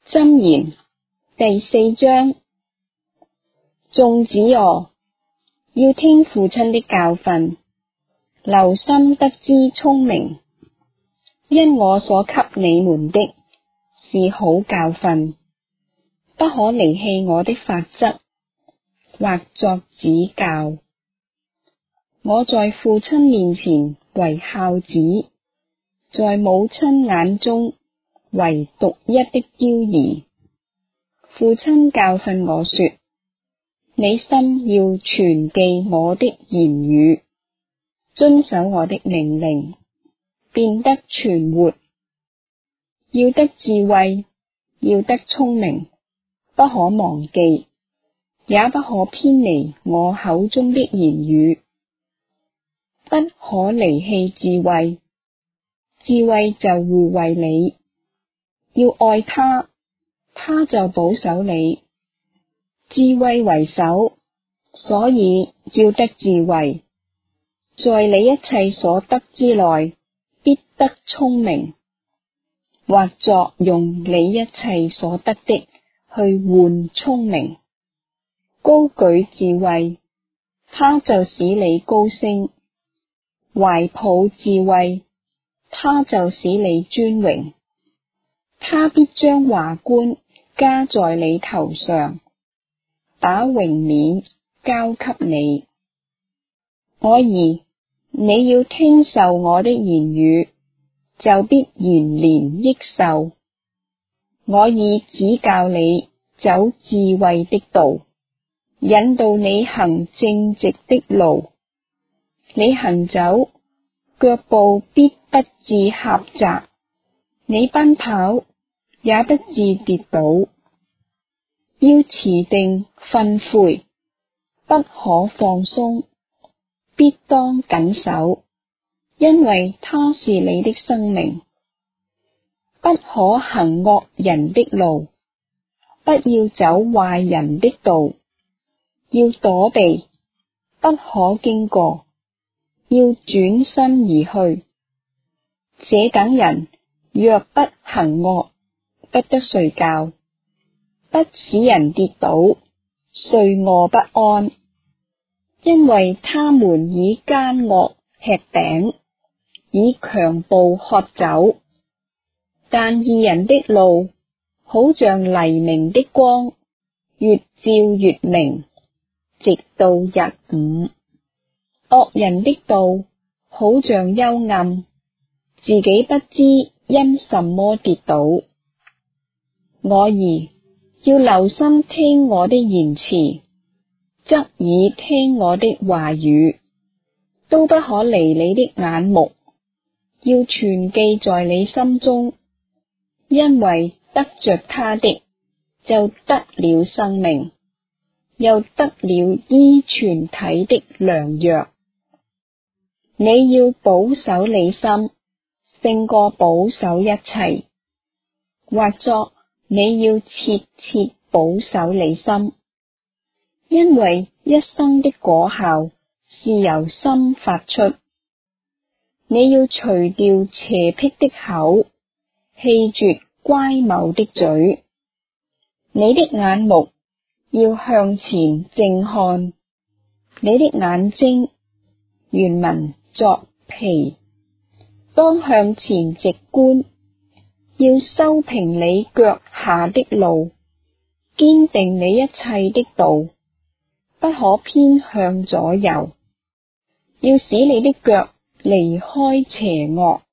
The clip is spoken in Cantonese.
箴言第4章。眾子哦，要聽父親的教訓，留心得知聰明，因我所給你們的是好教訓，不可離棄我的法則，或作指教。我在父親面前為孝子，在母親眼中為獨一的嬌兒。父親教訓我說：你心要存記我的言語，遵守我的命令，便得存活。要得智慧，要得聰明，不可忘記，也不可偏離我口中的言語。不可離棄智慧，智慧就護衛你。要愛他，他就保守你。智慧為首，所以要得智慧。在你一切所得之內，必得聰明，或作用你一切所得的去換聰明。高舉智慧，他就使你高升；懷抱智慧，他就使你尊榮。他必將華冠加在你頭上，把榮冕交給你。我兒，你要聽受我的言語，就必延年益壽。我已指教你走智慧的道，引導你行正直的路。你行走，腳步必不致狹窄；你奔跑，也不致跌倒。要持定訓誨，不可放鬆，必當謹守，因為它是你的生命。不可行惡人的路，不要走壞人的道。要躲避，不可經過，要轉身而去。這等人若不行惡，不得睡覺，不使人跌倒，睡臥不安，因為他們以奸惡吃餅，以強暴喝酒。但義人的路，好像黎明的光，越照越明，直到日午。惡人的道，好像幽暗，自己不知因什麼跌倒。我兒，要留心聽我的言辭，側耳聽我的話語，都不可離你的眼目，要存記在你心中，因為得着他的，就得了生命，又得了醫全體的良藥。你要保守你心，勝過保守一切，或作你要切切保守你心，因為一生的果效是由心發出。你要除掉邪僻的口，棄絕乖謬的嘴。你的眼目要向前正看，你的眼睛原文作皮，當向前直觀。要修平你腳下的路，堅定你一切的道，不可偏向左右。要使你的腳離開邪惡，